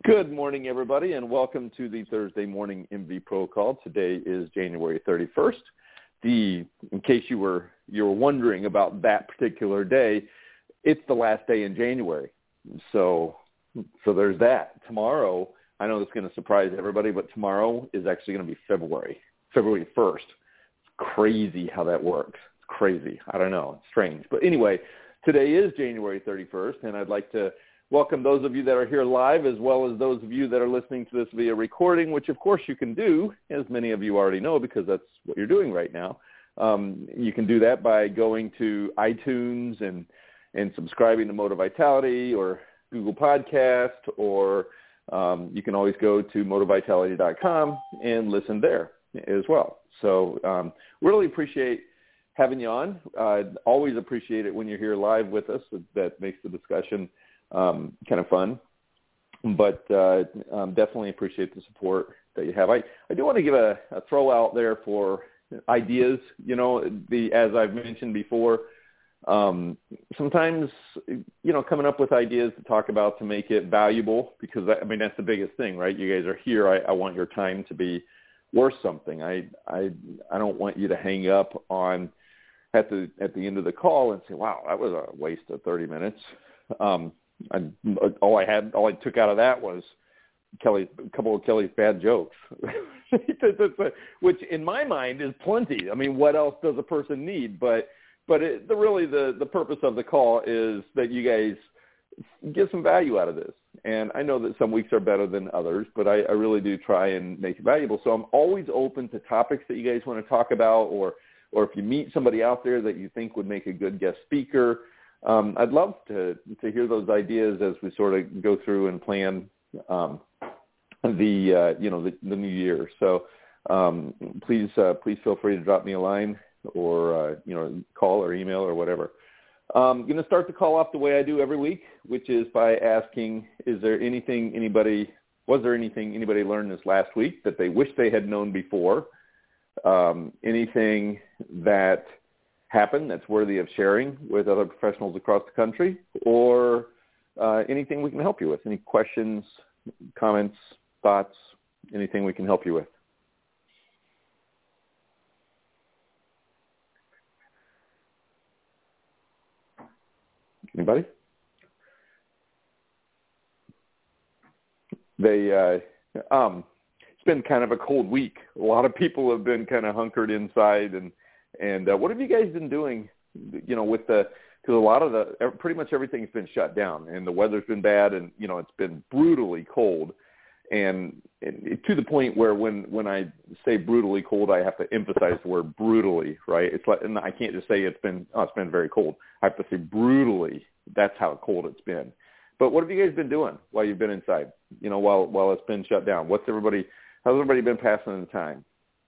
Good morning, everybody, and welcome to the Thursday morning MV Pro Call. Today is January 31st. In case you were wondering about that particular day, it's the last day in January. So there's that. Tomorrow, I know it's going to surprise everybody, but tomorrow is actually going to be February 1st. It's crazy how that works. It's crazy. I don't know. It's strange. But anyway, today is January 31st, and I'd like to welcome those of you that are here live, as well as those of you that are listening to this via recording, which, of course, you can do, as many of you already know, because that's what you're doing right now. You can do that by going to iTunes and subscribing to Motor Vitality or Google Podcast, or you can always go to motorvitality.com and listen there as well. So really appreciate having you on. Always appreciate it when you're here live with us. That makes the discussion kind of fun, but definitely appreciate the support that you have. I do want to give a throw out there for ideas. You know, as I've mentioned before, sometimes, you know, coming up with ideas to talk about to make it valuable, because I mean, that's the biggest thing, right? You guys are here. I want your time to be worth something. I don't want you to hang up on at the end of the call and say, wow, that was a waste of 30 minutes. All I took out of that was a couple of Kelly's bad jokes, which in my mind is plenty. I mean, what else does a person need? But the purpose of the call is that you guys get some value out of this. And I know that some weeks are better than others, but I really do try and make it valuable. So I'm always open to topics that you guys want to talk about, or if you meet somebody out there that you think would make a good guest speaker. I'd love to hear those ideas as we sort of go through and plan the new year. So please feel free to drop me a line, or call or email or whatever. I'm going to start the call off the way I do every week, which is by asking, was there anything anybody learned this last week that they wish they had known before? Anything that happened that's worthy of sharing with other professionals across the country, or anything we can help you with? Any questions, comments, thoughts, anything we can help you with? Anybody? It's been kind of a cold week. A lot of people have been kind of hunkered inside, and what have you guys been doing, because a lot of pretty much everything's been shut down, and the weather's been bad, and, it's been brutally cold, and to the point where when I say brutally cold, I have to emphasize the word brutally, right? It's like, and I can't just say it's been very cold. I have to say brutally. That's how cold it's been. But what have you guys been doing while you've been inside, while it's been shut down? How's everybody been passing the time?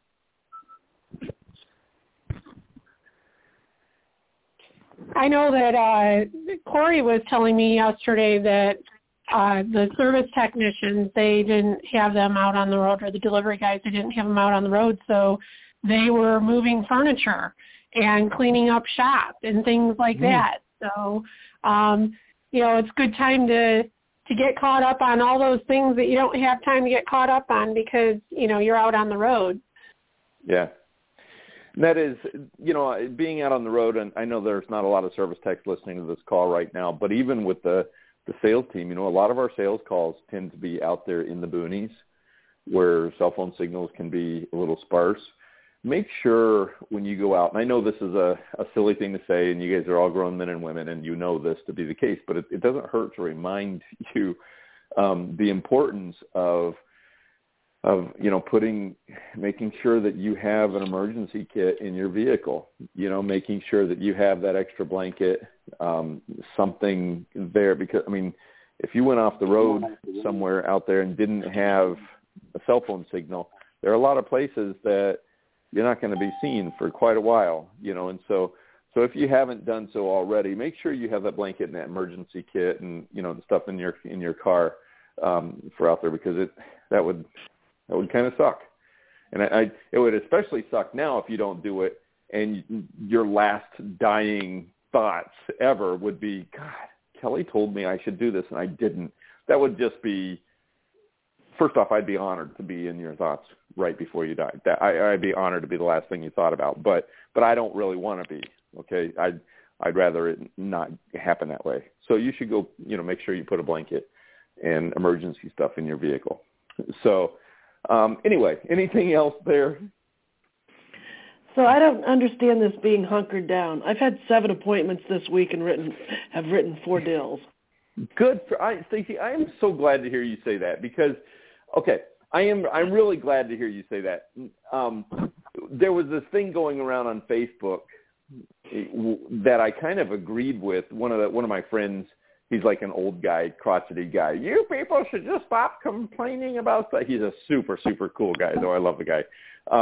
I know that Corey was telling me yesterday that the service technicians, they didn't have them out on the road, or the delivery guys, they didn't have them out on the road, so they were moving furniture and cleaning up shop and things like that. So, it's a good time to get caught up on all those things that you don't have time to get caught up on because, you're out on the road. Yeah. And that is, being out on the road, and I know there's not a lot of service techs listening to this call right now, but even with the sales team, a lot of our sales calls tend to be out there in the boonies where cell phone signals can be a little sparse. Make sure when you go out, and I know this is a silly thing to say, and you guys are all grown men and women, and you know this to be the case, but it doesn't hurt to remind you the importance of making sure that you have an emergency kit in your vehicle, making sure that you have that extra blanket, something there, because, if you went off the road somewhere out there and didn't have a cell phone signal, there are a lot of places that you're not going to be seen for quite a while, and so if you haven't done so already, make sure you have that blanket and that emergency kit and, the stuff in your car for out there, because that would kind of suck. And it would especially suck now if you don't do it, and your last dying thoughts ever would be, God, Kelly told me I should do this and I didn't. That would just be first off, I'd be honored to be in your thoughts right before you died. I'd be honored to be the last thing you thought about, but I don't really want to be. Okay, I'd rather it not happen that way. So you should go, make sure you put a blanket and emergency stuff in your vehicle. So anyway, anything else there? So I don't understand this being hunkered down. I've had 7 appointments this week and have written 4 deals. Good. Stacey, I am so glad to hear you say that because, I'm really glad to hear you say that. There was this thing going around on Facebook that I kind of agreed with. One of my friends, he's like an old guy, crotchety guy. You people should just stop complaining about stuff. He's a super, super cool guy, though. I love the guy.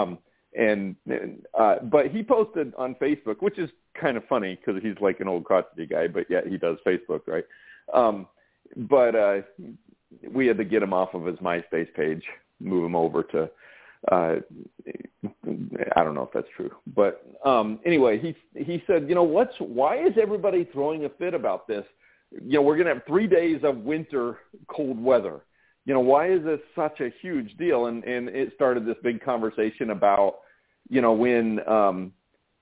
But he posted on Facebook, which is kind of funny because he's like an old crotchety guy, but yet he does Facebook, right? But we had to get him off of his MySpace page, move him over to, I don't know if that's true. But anyway, he said, why is everybody throwing a fit about this? We're going to have 3 days of winter cold weather. Why is this such a huge deal? And it started this big conversation about, when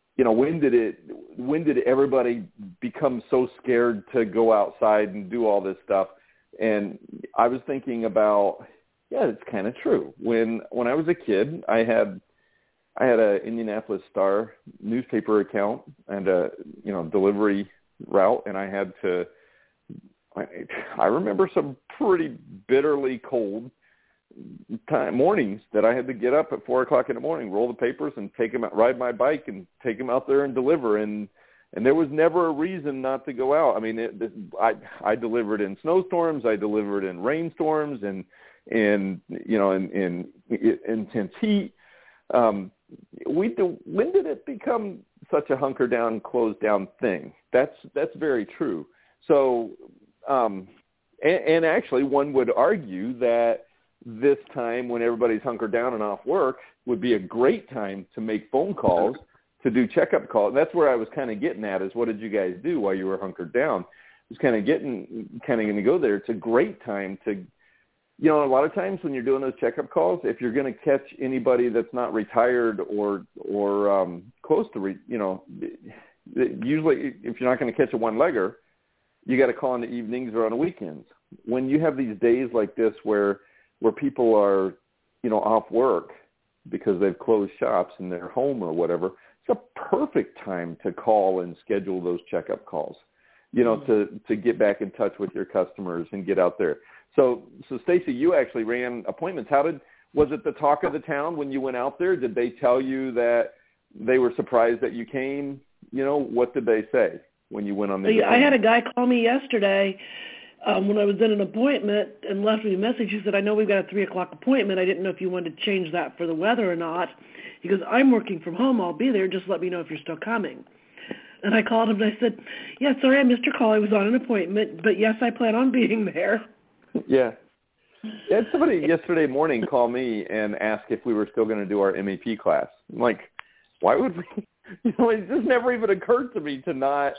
did everybody become so scared to go outside and do all this stuff? And I was thinking about, it's kind of true. When I was a kid, I had a Indianapolis Star newspaper account and a delivery route, and I remember some pretty bitterly cold mornings that I had to get up at 4:00 in the morning, roll the papers, and take them out, ride my bike, and take them out there and deliver. And there was never a reason not to go out. I mean, I delivered in snowstorms, I delivered in rainstorms, and in intense heat. When did it become such a hunker down, closed down thing? That's very true. So. And actually, one would argue that this time when everybody's hunkered down and off work would be a great time to make phone calls, to do checkup calls. That's where I was kind of getting at is what did you guys do while you were hunkered down? I was kind of going to go there. It's a great time to, a lot of times when you're doing those checkup calls, if you're going to catch anybody that's not retired or close to, usually if you're not going to catch a one-legger, you got to call in the evenings or on the weekends. When you have these days like this where people are, off work because they've closed shops and they're home or whatever, it's a perfect time to call and schedule those checkup calls, to get back in touch with your customers and get out there. So Stacey, you actually ran appointments. Was it the talk of the town when you went out there? Did they tell you that they were surprised that you came? What did they say when you went on the appointment? I had a guy call me yesterday when I was in an appointment and left me a message. He said, I know we've got a 3:00 appointment. I didn't know if you wanted to change that for the weather or not. He goes, I'm working from home. I'll be there. Just let me know if you're still coming. And I called him and I said, sorry I missed your call. I was on an appointment, but yes, I plan on being there. Yeah. I had somebody yesterday morning call me and ask if we were still going to do our MEP class. I'm like, why would we? It just never even occurred to me to not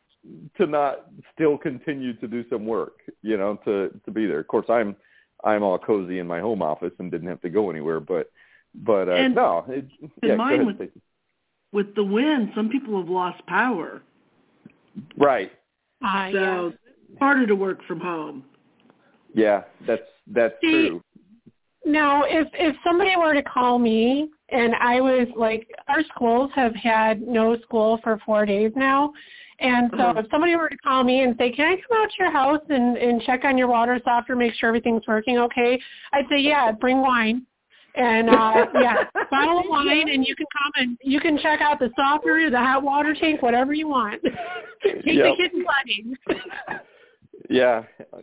still continue to do some work, to be there. Of course, I'm all cozy in my home office and didn't have to go anywhere, but no. Mine with the wind, some people have lost power. Right. So it's harder to work from home. Yeah, that's true. Now, if somebody were to call me and I was like, our schools have had no school for 4 days now. And so if somebody were to call me and say, can I come out to your house and check on your water softener, make sure everything's working okay, I'd say, yeah, bring wine. And, bottle of wine, and you can come and you can check out the softener, the hot water tank, whatever you want. Take the kids flooding. Yeah.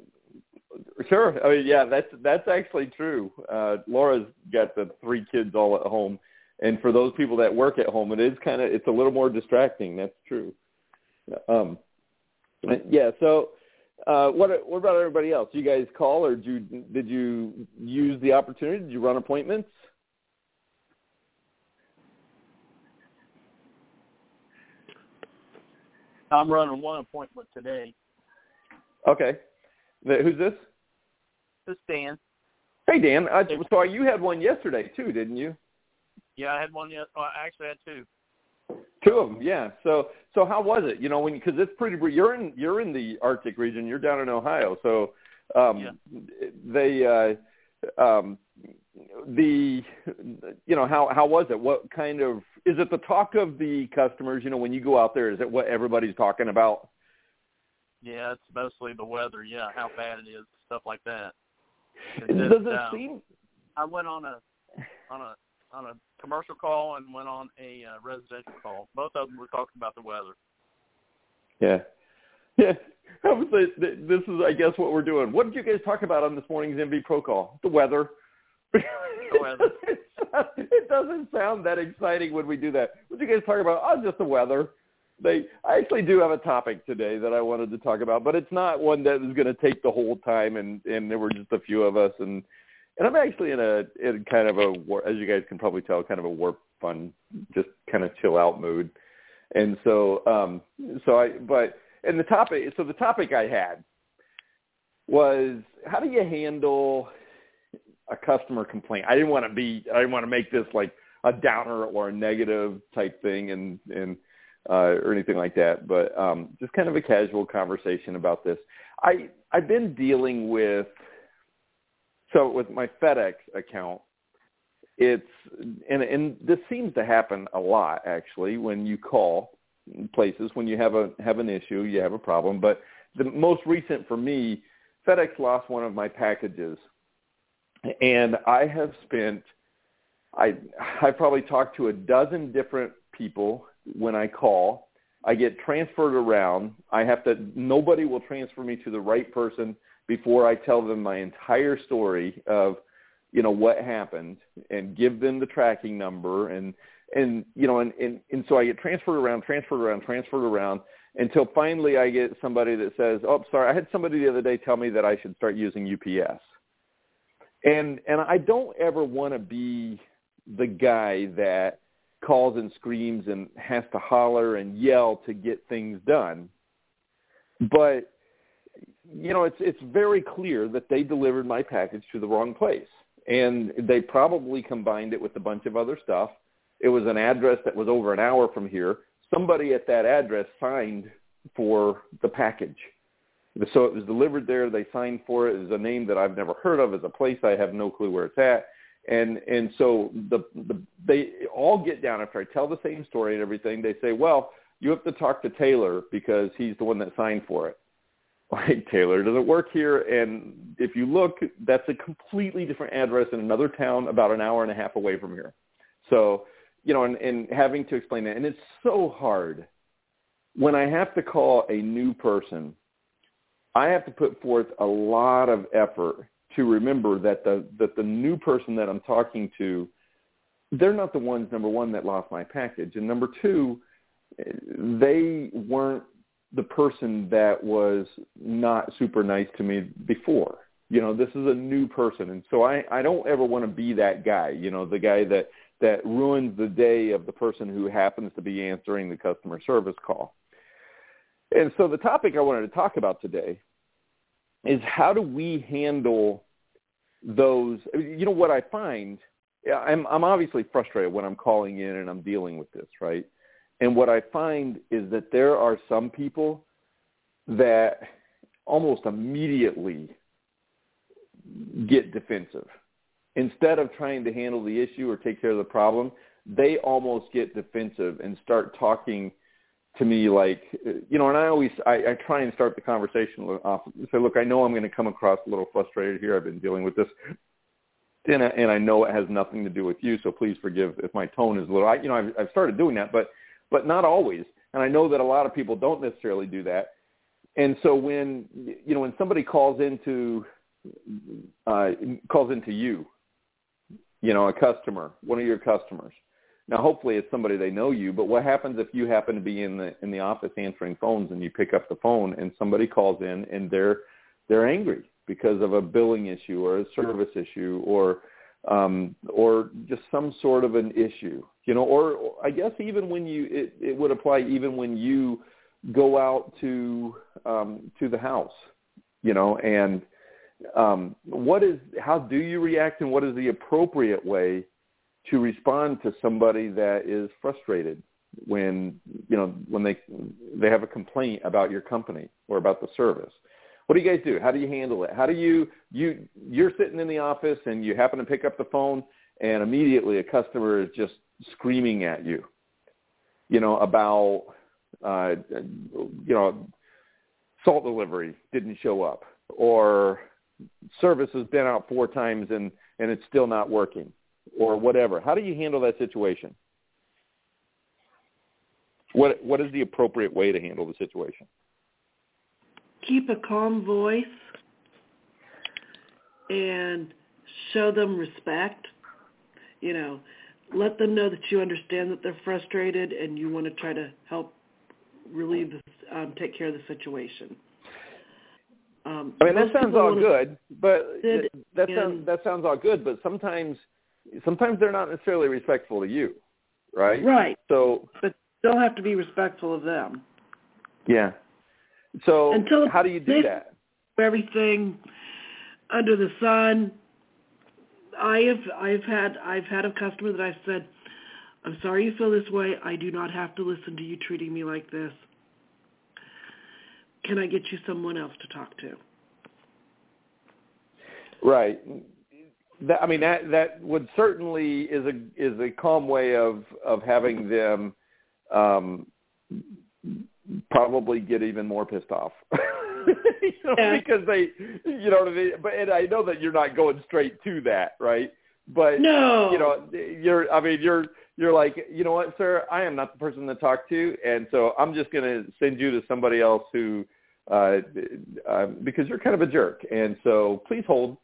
Sure. I mean, that's actually true. Laura's got the 3 kids all at home. And for those people that work at home, it's a little more distracting. That's true. So what about everybody else? You guys call, or did you use the opportunity? Did you run appointments? I'm running one appointment today. Okay. Who's this? This is Dan. Hey, Dan. So you had one yesterday too, didn't you? Yeah, I had one. I actually had two. Two of them, yeah. So how was it? Because it's pretty. You're in the Arctic region. You're down in Ohio, so how was it? What kind of is it? The talk of the customers, when you go out there, is it what everybody's talking about? Yeah, it's mostly the weather. Yeah, how bad it is, stuff like that. Does it seem? I went on a commercial call and went on a residential call. Both of them were talking about the weather. Yeah. I would say this is, I guess, what we're doing. What did you guys talk about on this morning's MV Pro call? The weather. The weather. It doesn't sound that exciting when we do that. What did you guys talk about? Oh, just the weather. I actually do have a topic today that I wanted to talk about, but it's not one that is going to take the whole time, and there were just a few of us, and I'm actually in kind of a, as you guys can probably tell, kind of a warp fun, just kind of chill out mood. And the topic I had was, how do you handle a customer complaint? I didn't want to make this like a downer or a negative type thing and or anything like that, but just kind of a casual conversation about this. I've been dealing with my FedEx account, and this seems to happen a lot actually when you call places, when you have an issue, you have a problem. But the most recent for me, FedEx lost one of my packages, and I've probably talked to a dozen different people. When I call, I get transferred around. Nobody will transfer me to the right person before I tell them my entire story of, what happened and give them the tracking number. And so I get transferred around until finally I get somebody that says, oh, sorry, I had somebody the other day tell me that I should start using UPS. And I don't ever want to be the guy that calls and screams and has to holler and yell to get things done. But, it's very clear that they delivered my package to the wrong place. And they probably combined it with a bunch of other stuff. It was an address that was over an hour from here. Somebody at that address signed for the package. So it was delivered there. They signed for it. It was a name that I've never heard of. It's a place I have no clue where it's at. And so they all get down after I tell the same story and everything. They say, well, you have to talk to Taylor because he's the one that signed for it. Like, Taylor doesn't work here. And if you look, that's a completely different address in another town about an hour and a half away from here. So, and having to explain that. And it's so hard when I have to call a new person. I have to put forth a lot of effort to remember that the new person that I'm talking to, they're not the ones, number one, that lost my package. And number two, they weren't the person that was not super nice to me before. This is a new person. And so I don't ever want to be that guy, the guy that ruins the day of the person who happens to be answering the customer service call. And so the topic I wanted to talk about today is, how do we handle those? What I find, I'm obviously frustrated when I'm calling in and I'm dealing with this, right? And what I find is that there are some people that almost immediately get defensive. Instead of trying to handle the issue or take care of the problem, they almost get defensive and start talking to me like, and I try and start the conversation off. Say, look, I know I'm going to come across a little frustrated here. I've been dealing with this, and I know it has nothing to do with you. So please forgive if my tone is a little. I've started doing that, but not always. And I know that a lot of people don't necessarily do that. And so when somebody calls into you, a customer, one of your customers. Now, hopefully it's somebody they know you, but what happens if you happen to be in the office answering phones and you pick up the phone and somebody calls in and they're angry because of a billing issue or a service issue or just some sort of an issue, or I guess even when it would apply even when you go out to the house, and how do you react, and what is the appropriate way to respond to somebody that is frustrated when they have a complaint about your company or about the service? What do you guys do? How do you handle it? How do you're sitting in the office and you happen to pick up the phone and immediately a customer is just screaming at you, about, salt delivery didn't show up, or service has been out 4 times and it's still not working, or whatever. How do you handle that situation? What is the appropriate way to handle the situation? Keep a calm voice and show them respect. Let them know that you understand that they're frustrated and you want to try to help take care of the situation. That sounds all good, but that sounds all good. But sometimes they're not necessarily respectful to you, right? Right. So, but you still have to be respectful of them. Yeah. So how do you do that? Everything under the sun. I've had a customer that I said, "I'm sorry you feel this way. I do not have to listen to you treating me like this. Can I get you someone else to talk to?" Right. That would certainly is a calm way of having them probably get even more pissed off. Because they, but I know that you're not going straight to that, right? But no, you're like, you know what, sir, I am not the person to talk to, and so I'm just going to send you to somebody else who, because you're kind of a jerk, and so please hold.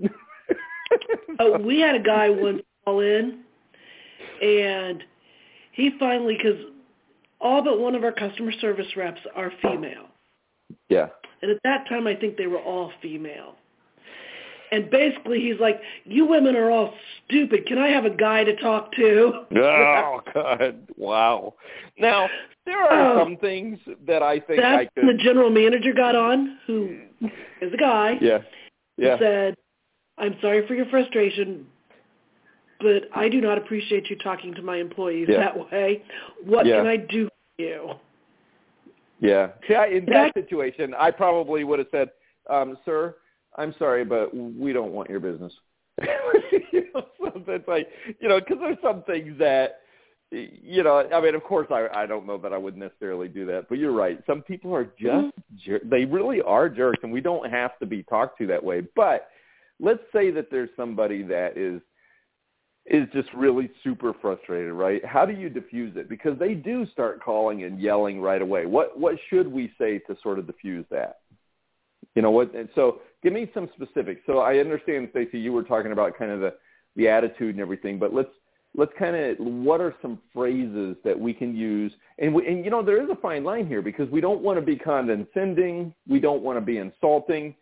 We had a guy once call in, and he finally, because all but one of our customer service reps are female. Yeah. And at that time, I think they were all female. And basically, he's like, "You women are all stupid. Can I have a guy to talk to?" Oh, God. Wow. Now, there are some things that I think I could... The general manager got on, who is a guy. Yeah. He said, "I'm sorry for your frustration, but I do not appreciate you talking to my employees that way. What can I do for you?" Yeah. In that situation, I probably would have said, "Sir, I'm sorry, but we don't want your business." So that's like, because there's some things that, of course, I don't know that I would necessarily do that, but you're right. Some people are just, they really are jerks, and we don't have to be talked to that way. But let's say that there's somebody that is just really super frustrated, right? How do you diffuse it? Because they do start calling and yelling right away. What should we say to sort of diffuse that? And so give me some specifics. So I understand, Stacey, you were talking about kind of the attitude and everything, but let's kind of, what are some phrases that we can use? And there is a fine line here, because we don't want to be condescending. We don't want to be insulting.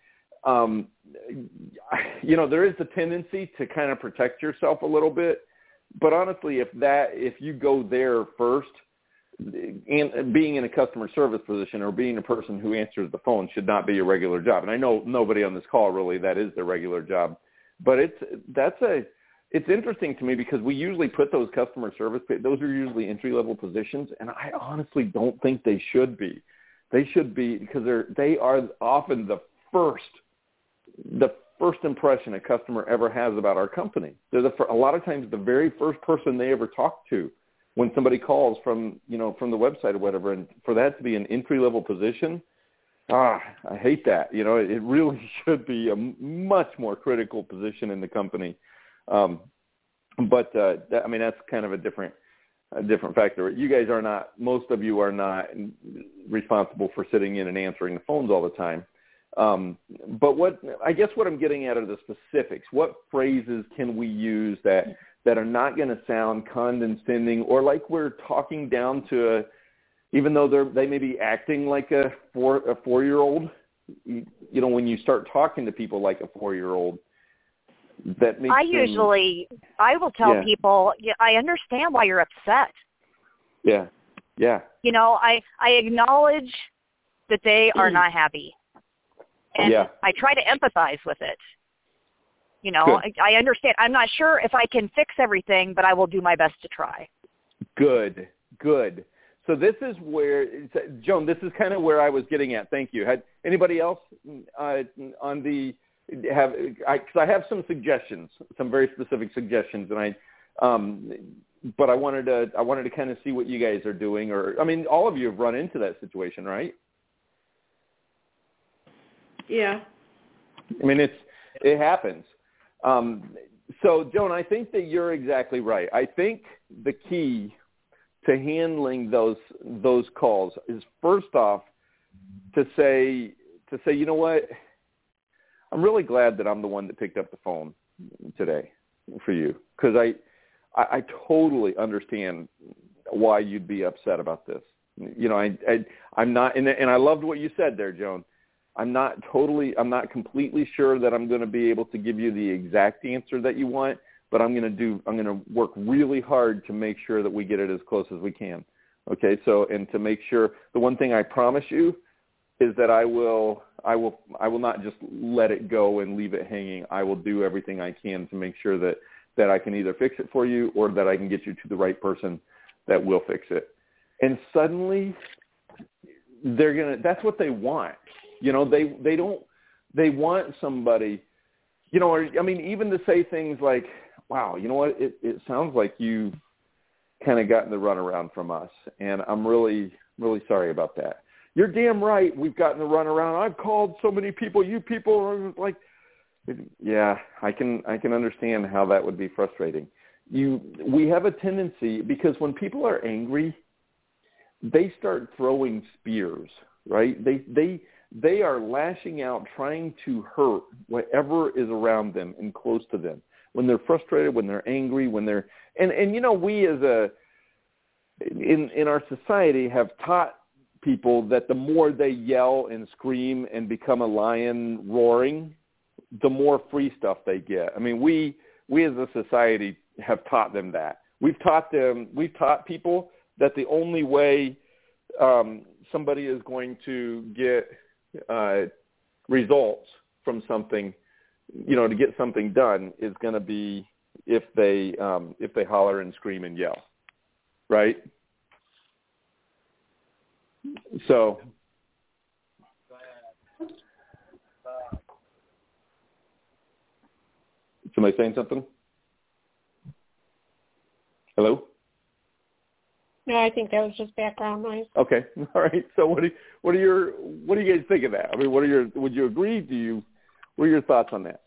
There is a tendency to kind of protect yourself a little bit, but honestly, if you go there first, and being in a customer service position or being a person who answers the phone should not be your regular job. And I know nobody on this call really that is their regular job, but it's interesting to me, because we usually put those customer service, those are usually entry-level positions, and I honestly don't think they should be. They should be, because they are often the first impression a customer ever has about our company. They're a lot of times the very first person they ever talk to when somebody calls from the website or whatever. And for that to be an entry-level position, I hate that. It really should be a much more critical position in the company. But that's kind of a different factor. You guys are not, most of you are not responsible for sitting in and answering the phones all the time. But what I'm getting at are the specifics. What phrases can we use that are not going to sound condescending or like we're talking down to even though they may be acting like a 4-year-old? When you start talking to people like a 4-year-old, that makes I will tell people, I understand why you're upset. Yeah. Yeah. I acknowledge that they are not happy. And I try to empathize with it. You know, I understand. I'm not sure if I can fix everything, but I will do my best to try. Good. So this is where, Joan, this is kind of where I was getting at. Thank you. Had anybody else on the because I have some suggestions, some very specific suggestions, and but I wanted to kind of see what you guys are doing, or I mean, all of you have run into that situation, right? Yeah. I mean, it happens. So, Joan, I think that you're exactly right. I think the key to handling those calls is, first off, to say, you know what, I'm really glad that I'm the one that picked up the phone today for you, because I totally understand why you'd be upset about this. You know, I'm not, and I loved what you said there, Joan. I'm not completely sure that I'm going to be able to give you the exact answer that you want, but I'm going to work really hard to make sure that we get it as close as we can. Okay. So, and to make sure, the one thing I promise you is that I will not just let it go and leave it hanging. I will do everything I can to make sure that I can either fix it for you or that I can get you to the right person that will fix it. And suddenly that's what they want. You know, they want somebody, you know, or, I mean, even to say things like, wow, you know what, it sounds like you kind of gotten the runaround from us, and I'm really, really sorry about that. You're damn right, we've gotten the runaround. I've called so many people. You people are like, yeah, I can understand how that would be frustrating. We have a tendency, because when people are angry, they start throwing spears, right? They are lashing out, trying to hurt whatever is around them and close to them. When they're frustrated, when they're angry, when they're and you know, we as in our society have taught people that the more they yell and scream and become a lion roaring, the more free stuff they get. I mean, we as a society have taught them that. We've taught people that the only way somebody is going to get results from something, you know, to get something done, is going to be if they holler and scream and yell, right? So, somebody saying something? Hello? No, I think that was just background noise. Okay, all right. So, what do you guys think of that? I mean, would you agree? What are your thoughts on that?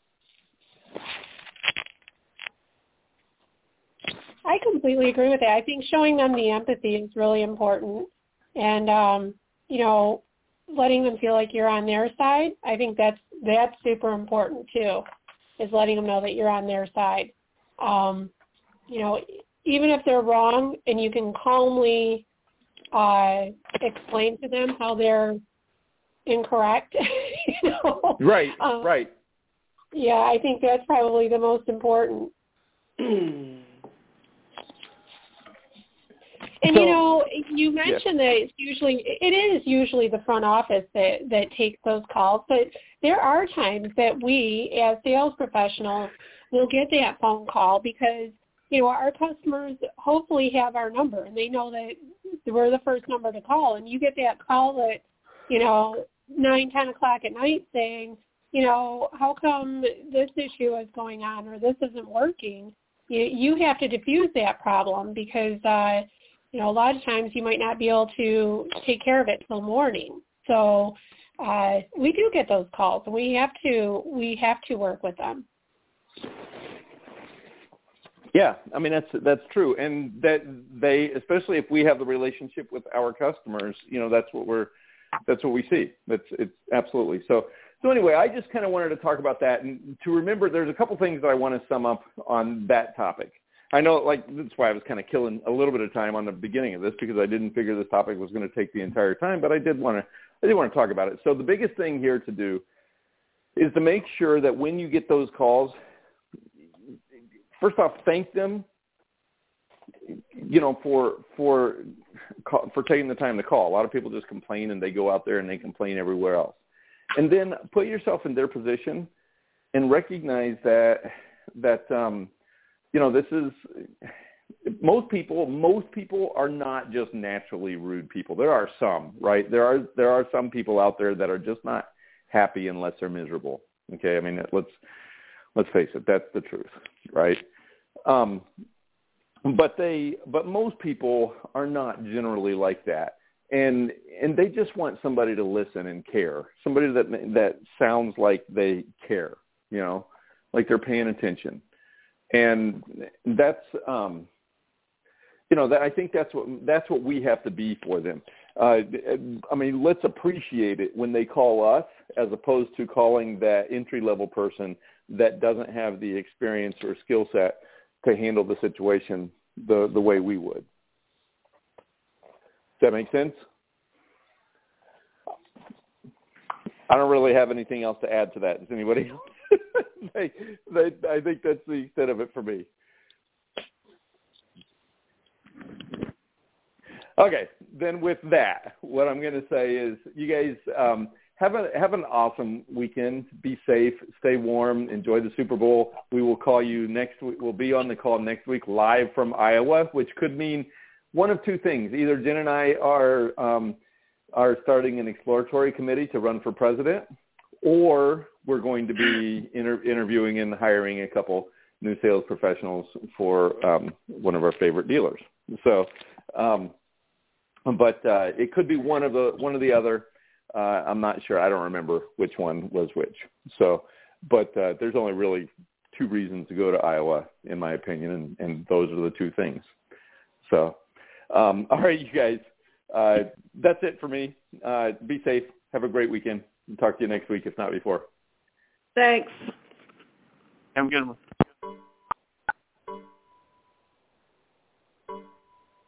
I completely agree with that. I think showing them the empathy is really important, and you know, letting them feel like you're on their side. I think that's super important too, is letting them know that you're on their side. You know, even if they're wrong, and you can calmly explain to them how they're incorrect. You know? Right, right. Yeah, I think that's probably the most important. And, you know, you mentioned that it is usually the front office that takes those calls, but there are times that we, as sales professionals, will get that phone call because, you know, our customers hopefully have our number, and they know that we're the first number to call, and you get that call at, you know, 9, 10 o'clock at night saying, you know, how come this issue is going on or this isn't working? You have to diffuse that problem because, you know, a lot of times you might not be able to take care of it till morning. So we do get those calls, and we have to work with them. Yeah, I mean that's true, and that they, especially if we have the relationship with our customers, you know, that's what we see. It's absolutely so. So anyway, I just kind of wanted to talk about that, and to remember, there's a couple things that I want to sum up on that topic. I know, like, that's why I was kind of killing a little bit of time on the beginning of this, because I didn't figure this topic was going to take the entire time, but I did want to talk about it. So the biggest thing here to do is to make sure that when you get those calls, first off, thank them, you know, for taking the time to call. A lot of people just complain, and they go out there and they complain everywhere else. And then put yourself in their position and recognize that this is most people are not just naturally rude people. There are some, right? There are some people out there that are just not happy unless they're miserable. Okay, I mean, let's face it, that's the truth, right? But most people are not generally like that, and they just want somebody to listen and care, somebody that sounds like they care, like they're paying attention, and that's I think that's what we have to be for them. I mean, let's appreciate it when they call us as opposed to calling that entry-level person that doesn't have the experience or skill set to handle the situation the way we would. Does that make sense? I don't really have anything else to add to that. Does anybody else? I think that's the extent of it for me. Okay, then with that, what I'm going to say is you guys have an awesome weekend. Be safe, stay warm, enjoy the Super Bowl. We will call you next week. We'll be on the call next week live from Iowa, which could mean one of two things. Either Jen and I are starting an exploratory committee to run for president, or we're going to be interviewing and hiring a couple new sales professionals for one of our favorite dealers. So. But it could be one of the other. I'm not sure. I don't remember which one was which. So, but there's only really two reasons to go to Iowa, in my opinion, and those are the two things. So, all right, you guys. That's it for me. Be safe. Have a great weekend. Talk to you next week, if not before. Thanks. Have a good one.